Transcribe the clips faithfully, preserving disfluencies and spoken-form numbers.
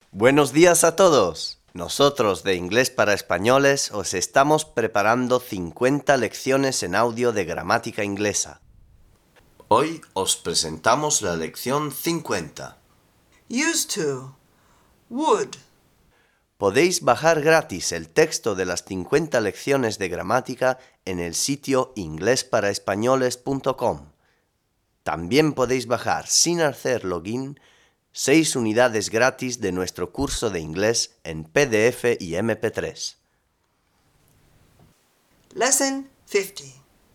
Buenos días a todos. Nosotros de Inglés para Españoles os estamos preparando cincuenta lecciones en audio de gramática inglesa. Hoy os presentamos la lección cincuenta. Used to. Would. Podéis bajar gratis el texto de las cincuenta lecciones de gramática en el sitio inglés para españoles punto com. También podéis bajar sin hacer login seis unidades gratis de nuestro curso de inglés en P D F y eme pe tres. Lesson fifty.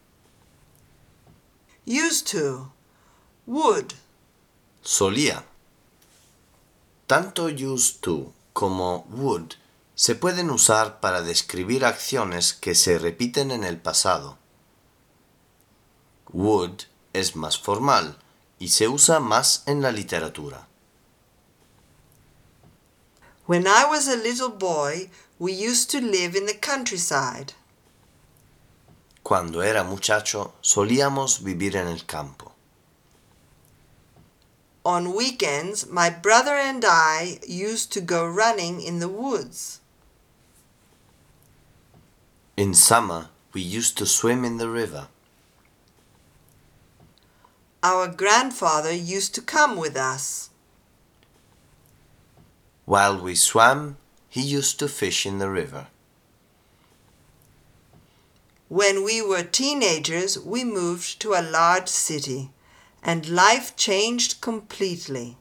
Used to. Would. Solía. Tanto used to como would se pueden usar para describir acciones que se repiten en el pasado. Would es más formal y se usa más en la literatura. When I was a little boy, we used to live in the countryside. Cuando era muchacho, solíamos vivir en el campo. On weekends, my brother and I used to go running in the woods. In summer, we used to swim in the river. Our grandfather used to come with us. While we swam, he used to fish in the river. When we were teenagers, we moved to a large city, and life changed completely.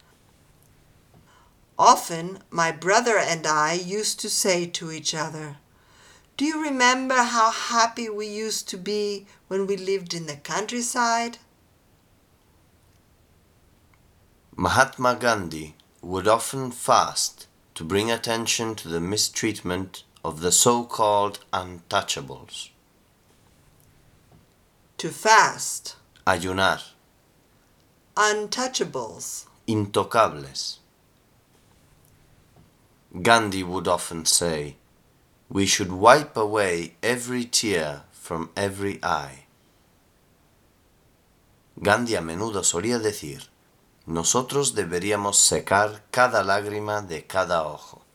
Often, my brother and I used to say to each other, "Do you remember how happy we used to be when we lived in the countryside?" Mahatma Gandhi would often fast to bring attention to the mistreatment of the so-called untouchables. To fast. Ayunar. Untouchables. Intocables. Gandhi would often say, "We should wipe away every tear from every eye." Gandhi a menudo solía decir, nosotros deberíamos secar cada lágrima de cada ojo.